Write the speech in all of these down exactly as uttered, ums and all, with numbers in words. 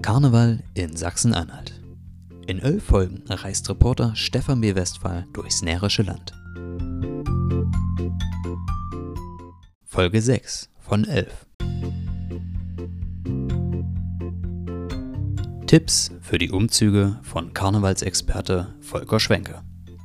Karneval in Sachsen-Anhalt. In elf Folgen reist Reporter Stefan B. Westphal durchs närrische Land. Folge sechs von elf. Tipps für die Umzüge von Karnevalsexperte Volker Schwenke.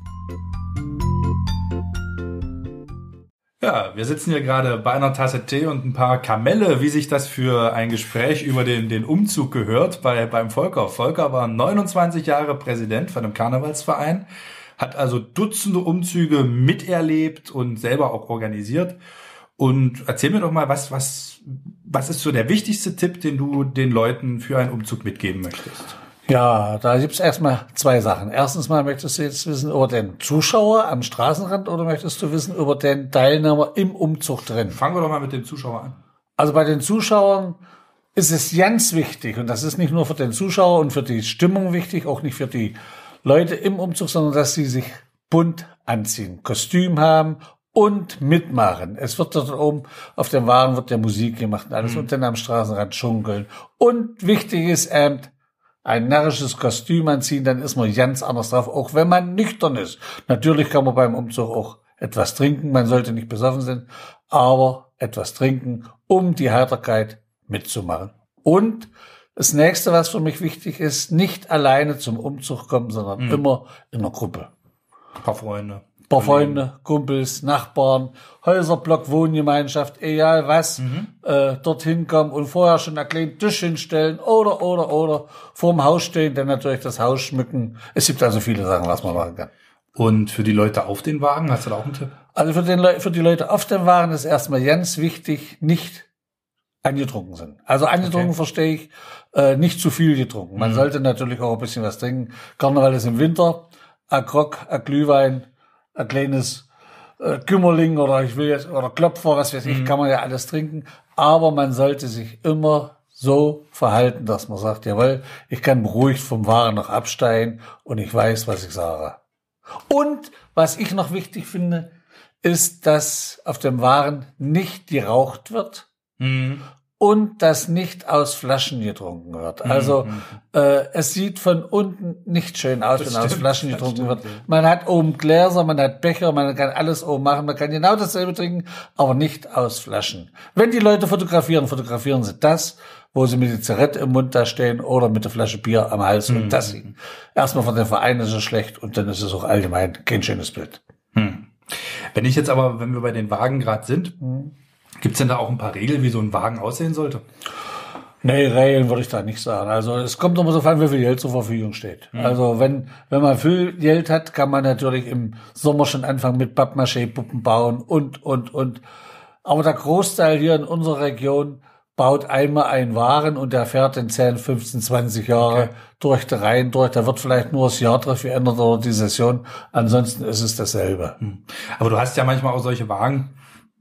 Ja, wir sitzen hier gerade bei einer Tasse Tee und ein paar Kamelle, wie sich das für ein Gespräch über den, den Umzug gehört bei, beim Volker. Volker war neunundzwanzig Jahre Präsident von einem Karnevalsverein, hat also Dutzende Umzüge miterlebt und selber auch organisiert. Und erzähl mir doch mal, was, was, was ist so der wichtigste Tipp, den du den Leuten für einen Umzug mitgeben möchtest? Ja, da gibt's erstmal zwei Sachen. Erstens mal, möchtest du jetzt wissen über den Zuschauer am Straßenrand oder möchtest du wissen über den Teilnehmer im Umzug drin? Fangen wir doch mal mit dem Zuschauer an. Also bei den Zuschauern ist es ganz wichtig, und das ist nicht nur für den Zuschauer und für die Stimmung wichtig, auch nicht für die Leute im Umzug, sondern dass sie sich bunt anziehen, Kostüm haben und mitmachen. Es wird dort oben auf dem Wagen wird der Musik gemacht und alles mhm. und dann am Straßenrand schunkeln. Und wichtig ist eben, ein närrisches Kostüm anziehen, dann ist man ganz anders drauf, auch wenn man nüchtern ist. Natürlich kann man beim Umzug auch etwas trinken, man sollte nicht besoffen sein, aber etwas trinken, um die Heiterkeit mitzumachen. Und das nächste, was für mich wichtig ist, nicht alleine zum Umzug kommen, sondern mhm. immer in einer Gruppe. Ein paar Freunde. Ein paar Freunde, Kumpels, Nachbarn, Häuserblock, Wohngemeinschaft, egal was, mhm. äh, dorthin kommen und vorher schon einen kleinen Tisch hinstellen oder, oder, oder vorm Haus stehen, dann natürlich das Haus schmücken. Es gibt also viele Sachen, was man machen kann. Und für die Leute auf den Wagen, hast du da auch einen Tipp? Also für, den Le- für die Leute auf dem Wagen ist erstmal ganz wichtig, nicht angetrunken sind. Also angetrunken okay. verstehe ich, äh, nicht zu viel getrunken. Man mhm. sollte natürlich auch ein bisschen was trinken. Karneval ist im Winter, ein Grog, ein Glühwein, ein kleines äh, Kümmerling oder ich will jetzt oder Klopfer, was weiß ich, mhm. kann man ja alles trinken. Aber man sollte sich immer so verhalten, dass man sagt, jawohl, ich kann beruhigt vom Wagen noch absteigen und ich weiß, was ich sage. Und was ich noch wichtig finde, ist, dass auf dem Wagen nicht geraucht wird. Mhm. Und dass nicht aus Flaschen getrunken wird. Also mhm. äh, es sieht von unten nicht schön aus, das wenn stimmt, aus Flaschen getrunken stimmt, wird. Ja. Man hat oben Gläser, man hat Becher, man kann alles oben machen, man kann genau dasselbe trinken, aber nicht aus Flaschen. Wenn die Leute fotografieren, fotografieren sie das, wo sie mit der Zigarette im Mund da stehen oder mit der Flasche Bier am Hals. Mhm. Und das erstmal von den Vereinen ist es schlecht und dann ist es auch allgemein kein schönes Bild. Mhm. Wenn ich jetzt aber, wenn wir bei den Wagen gerade sind, mhm. gibt's denn da auch ein paar Regeln, wie so ein Wagen aussehen sollte? Nee, Regeln würde ich da nicht sagen. Also es kommt immer so an, wie viel Geld zur Verfügung steht. Mhm. Also wenn wenn man viel Geld hat, kann man natürlich im Sommer schon anfangen mit Pappmaché-Puppen bauen und, und, und. Aber der Großteil hier in unserer Region baut einmal einen Wagen und der fährt in zehn, fünfzehn, zwanzig Jahre okay. durch die Reihen durch. Da wird vielleicht nur das Jahr drauf geändert oder die Session. Ansonsten ist es dasselbe. Mhm. Aber du hast ja manchmal auch solche Wagen,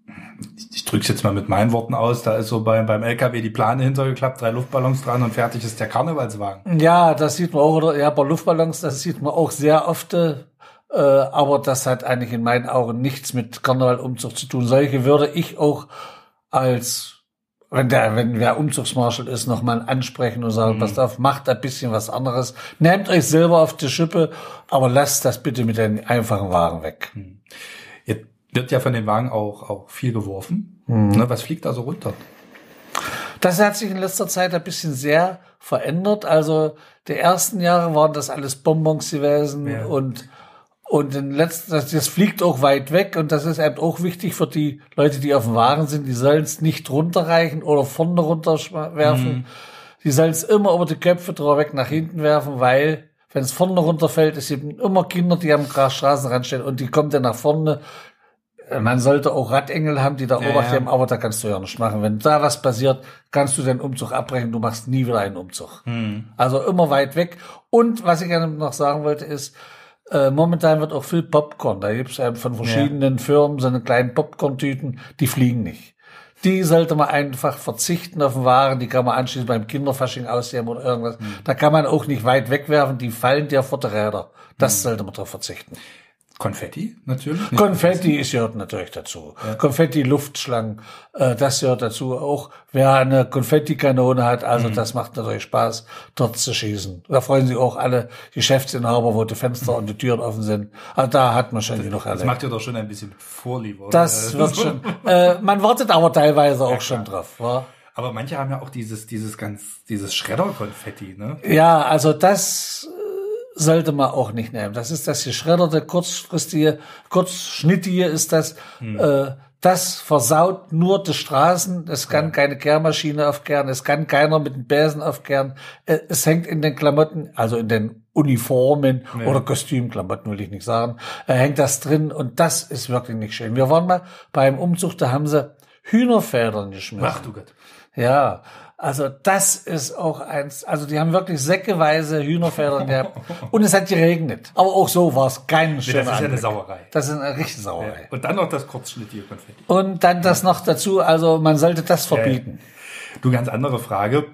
ich drück's jetzt mal mit meinen Worten aus, da ist so beim, beim L K W die Plane hintergeklappt, drei Luftballons dran und fertig ist der Karnevalswagen. Ja, das sieht man auch, oder? Ja, bei Luftballons, das sieht man auch sehr oft, äh, aber das hat eigentlich in meinen Augen nichts mit Karnevalumzug zu tun. Solche würde ich auch als, wenn der, wenn wer Umzugsmarschall ist, nochmal ansprechen und sagen, mhm. passt auf, macht ein bisschen was anderes, nehmt euch selber auf die Schippe, aber lasst das bitte mit den einfachen Wagen weg. Mhm. Jetzt wird ja von den Wagen auch, auch viel geworfen. Mhm. Ne, was fliegt da so runter? Das hat sich in letzter Zeit ein bisschen sehr verändert. Also die ersten Jahre waren das alles Bonbons gewesen ja. und und in letzter das, das fliegt auch weit weg und das ist eben auch wichtig für die Leute, die auf dem Wagen sind. Die sollen es nicht runterreichen oder vorne runterwerfen. Mhm. Die sollen es immer über die Köpfe drüber weg nach hinten werfen, weil wenn es vorne runterfällt, es sind immer Kinder, die am Straßenrand stehen und die kommen dann nach vorne. Man sollte auch Radengel haben, die da ja, Obacht haben, aber da kannst du ja nicht machen. Wenn da was passiert, kannst du den Umzug abbrechen, du machst nie wieder einen Umzug. Hm. Also immer weit weg. Und was ich gerne noch sagen wollte ist, äh, momentan wird auch viel Popcorn. Da gibt es eben von verschiedenen ja. Firmen so eine kleinen Popcorn-Tüten, die fliegen nicht. Die sollte man einfach verzichten auf den Waren, die kann man anschließend beim Kinderfasching ausheben oder irgendwas. Hm. Da kann man auch nicht weit wegwerfen, die fallen dir vor die Räder. Das hm. sollte man drauf verzichten. Konfetti natürlich. Nicht Konfetti ist, gehört natürlich dazu. Ja. Konfetti, Luftschlangen, äh, das gehört dazu. Auch wer eine Konfettikanone hat, also mhm. das macht natürlich Spaß, dort zu schießen. Da freuen sich auch alle Geschäftsinhaber, wo die Fenster und die Türen offen sind. Also da hat man schon das, genug erlebt. Das macht ja doch schon ein bisschen Vorliebe, oder? Das wird schon. Äh, man wartet aber teilweise auch ja, schon drauf. Wa? Aber manche haben ja auch dieses, dieses ganz, dieses Schredder-Konfetti, ne? Ja, also das sollte man auch nicht nehmen. Das ist das geschredderte, kurzfristige, kurzschnittige ist das. Hm. Äh, das versaut nur die Straßen. Es kann ja. keine Kehrmaschine aufkehren. Es kann keiner mit dem Besen aufkehren. Äh, es hängt in den Klamotten, also in den Uniformen ja. oder Kostümklamotten, will ich nicht sagen, äh, hängt das drin. Und das ist wirklich nicht schön. Wir waren mal beim Umzug, da haben sie Hühnerfedern geschmissen. Ach du Gott. Ja, also das ist auch eins, also die haben wirklich säckeweise Hühnerfedern gehabt und es hat geregnet. Aber auch so war es kein schöner Das ist ja Anblick. eine Sauerei. Das ist eine richtige Sauerei. Ja. Und dann noch das kurzschnittige Konfetti. Und dann das noch dazu, also man sollte das verbieten. Ja. Du, ganz andere Frage.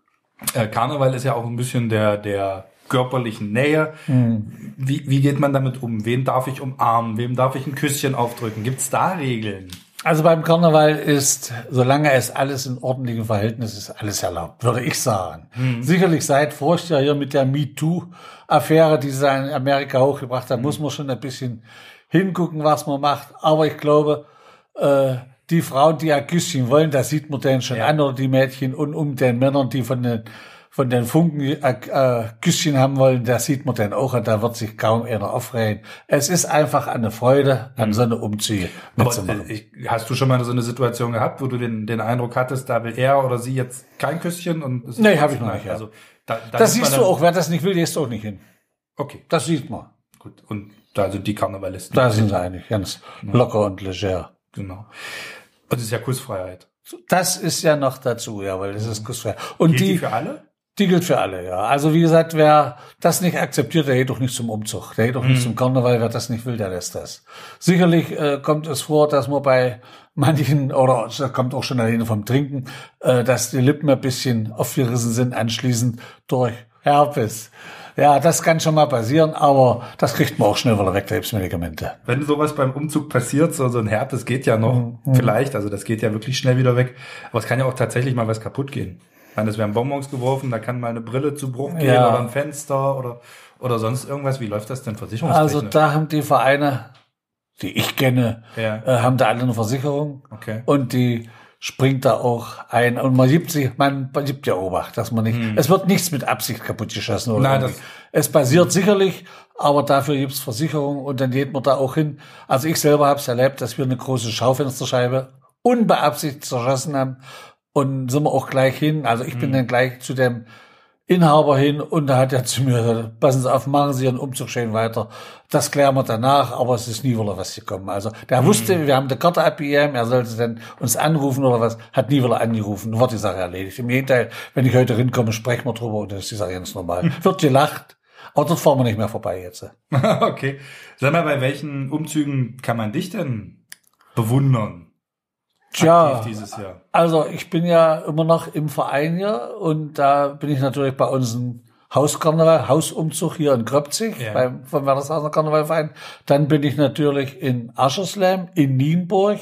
Äh, Karneval ist ja auch ein bisschen der, der körperlichen Nähe. Hm. Wie, wie geht man damit um? Wen darf ich umarmen? Wem darf ich ein Küsschen aufdrücken? Gibt's da Regeln? Also beim Karneval ist, solange es alles in ordentlichen Verhältnissen ist, alles erlaubt, würde ich sagen. Mhm. Sicherlich seit Vorjahr hier mit der MeToo-Affäre, die sie in Amerika hochgebracht hat, mhm. muss man schon ein bisschen hingucken, was man macht. Aber ich glaube, äh, die Frauen, die ein Küsschen wollen, das sieht man denen schon ja. an, oder die Mädchen, und um den Männern, die von den von den Funken äh, äh, Küsschen haben wollen, da sieht man dann auch, da wird sich kaum einer aufregen. Es ist einfach eine Freude, an so eine Umzüge mitzumachen. Aber ich, hast du schon mal so eine Situation gehabt, wo du den, den Eindruck hattest, da will er oder sie jetzt kein Küsschen? Und es nee, habe ich noch nicht. Ja. Also, da, da das siehst du auch, wer das nicht will, der ist auch nicht hin. Okay. Das sieht man. Gut, und da sind die Karnevalisten. Da sind sie eigentlich ganz ja. locker und leger. Genau. Und es ist ja Kussfreiheit. Das ist ja noch dazu, ja, weil das ist Kussfreiheit. Und Gilt die, die für alle? Die gilt für alle, ja. Also wie gesagt, wer das nicht akzeptiert, der geht doch nicht zum Umzug. Der geht doch nicht mhm. zum Karneval. Wer das nicht will, der lässt das. Sicherlich äh, kommt es vor, dass man bei manchen, oder das kommt auch schon alleine vom Trinken, äh, dass die Lippen ein bisschen aufgerissen sind, anschließend durch Herpes. Ja, das kann schon mal passieren, aber das kriegt man auch schnell wieder weg, Krebsmedikamente. Wenn sowas beim Umzug passiert, so, so ein Herpes geht ja noch mhm. vielleicht, also das geht ja wirklich schnell wieder weg. Aber es kann ja auch tatsächlich mal was kaputt gehen. Ich meine, es werden Bonbons geworfen, da kann mal eine Brille zu Bruch gehen ja. oder ein Fenster oder oder sonst irgendwas. Wie läuft das denn versicherungstechnisch? Also da haben die Vereine, die ich kenne, ja. äh, haben da alle eine Versicherung. Okay. Und die springt da auch ein. Und man gibt sich, man gibt ja Obacht, dass man nicht, hm. es wird nichts mit Absicht kaputt geschossen. Oder Nein, das es passiert sicherlich, aber dafür gibt's Versicherung und dann geht man da auch hin. Also ich selber habe es erlebt, dass wir eine große Schaufensterscheibe unbeabsichtigt zerschossen haben. Und sind wir auch gleich hin. Also ich bin mhm. dann gleich zu dem Inhaber hin und da hat er zu mir gesagt, passen Sie auf, machen Sie Ihren Umzug schön weiter. Das klären wir danach, aber es ist nie wieder was gekommen. Also der mhm. wusste, wir haben die Karte abgegeben, er sollte dann uns anrufen oder was, hat nie wieder angerufen, wird die Sache erledigt. Im Gegenteil, wenn ich heute hinkomme, sprechen wir drüber und dann ist die Sache ganz normal. Wird gelacht, aber dort fahren wir nicht mehr vorbei jetzt. Okay. Sag mal, bei welchen Umzügen kann man dich denn bewundern? Tja, dieses Jahr. Also ich bin ja immer noch im Verein hier und da bin ich natürlich bei unserem Hauskarneval, Hausumzug hier in Kröpzig, ja. beim vom Werdershausener Karnevalverein. Dann bin ich natürlich in Aschersleben, in Nienburg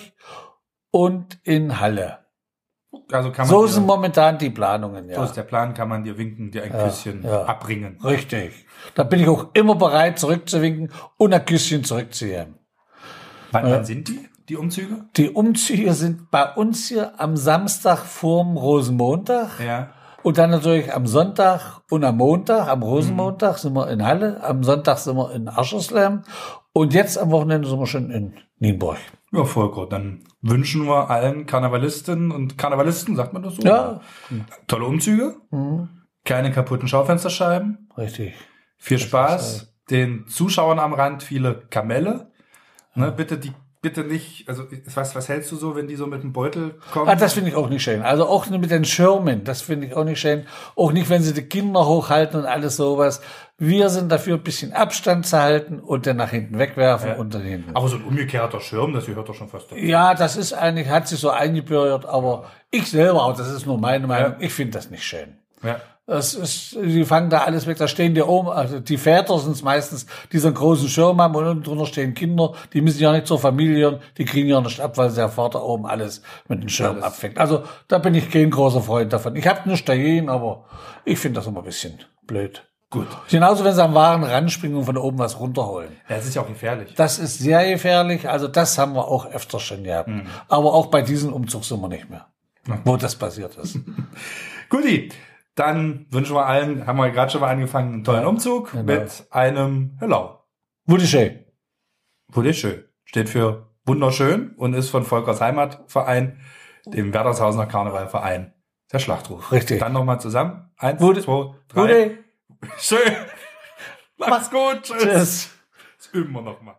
und in Halle. Also kann man so dir, sind momentan die Planungen, ja. So ist der Plan, kann man dir winken, dir ein ja, Küsschen ja. abbringen. Richtig. Da bin ich auch immer bereit, zurückzuwinken und ein Küsschen zurückzugeben. Wann, ja. wann sind die? Die Umzüge? Die Umzüge sind bei uns hier am Samstag vorm Rosenmontag. Ja. Und dann natürlich am Sonntag und am Montag, am Rosenmontag mhm. sind wir in Halle, am Sonntag sind wir in Aschersleben und jetzt am Wochenende sind wir schon in Nienburg. Ja, voll gut. Dann wünschen wir allen Karnevalistinnen und Karnevalisten, sagt man das so? Ja. Mhm. Tolle Umzüge, mhm. keine kaputten Schaufensterscheiben. Richtig. Viel Spaß, den Zuschauern am Rand viele Kamelle. Ne, mhm. Bitte die Bitte nicht, also was, was hältst du so, wenn die so mit dem Beutel kommen? Ah, das finde ich auch nicht schön. Also auch mit den Schirmen, das finde ich auch nicht schön. Auch nicht, wenn sie die Kinder hochhalten und alles sowas. Wir sind dafür, ein bisschen Abstand zu halten und dann nach hinten wegwerfen ja. und dann hinten. Aber so ein umgekehrter Schirm, das gehört doch schon fast dazu. Ja, das ist eigentlich, hat sich so eingebürgert, aber ich selber auch, das ist nur meine Meinung, ja. ich finde das nicht schön. Ja. Es ist, die fangen da alles weg, da stehen die oben, also die Väter sind es meistens, die so einen großen Schirm haben und unten drunter stehen Kinder, die müssen ja nicht zur Familie, die kriegen ja nicht ab, weil der Vater oben alles mit dem Schirm alles abfängt. Also da bin ich kein großer Freund davon. Ich habe nichts dagegen, aber ich finde das immer ein bisschen blöd. Gut. Genauso, wenn sie am Wagen ranspringen und von oben was runterholen. Ja, das ist ja auch gefährlich. Das ist sehr gefährlich, also das haben wir auch öfter schon gehabt. Mhm. Aber auch bei diesem Umzug sind wir nicht mehr, mhm. wo das passiert ist. Guti. Dann wünschen wir allen, haben wir gerade schon mal angefangen, einen tollen Umzug genau. mit einem Hello. Wunderschön. Wunderschön. Steht für wunderschön und ist von Volkers Heimatverein, dem Werdershausener Karnevalverein, der Schlachtruf. Richtig. Dann nochmal zusammen. Eins, Wude. zwei, drei. Wude. Schön. Mach's gut. Tschüss. Tschüss. Das üben wir nochmal.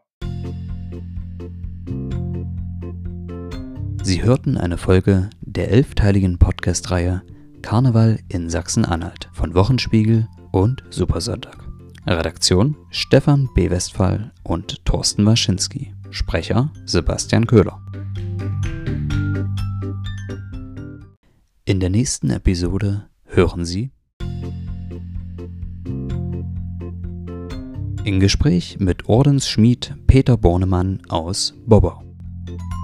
Sie hörten eine Folge der elfteiligen Podcast-Reihe Karneval in Sachsen-Anhalt von Wochenspiegel und Supersonntag. Redaktion Stefan B. Westphal und Thorsten Waschinski. Sprecher Sebastian Köhler. In der nächsten Episode hören Sie im Gespräch mit Ordensschmied Peter Bornemann aus Bobbau.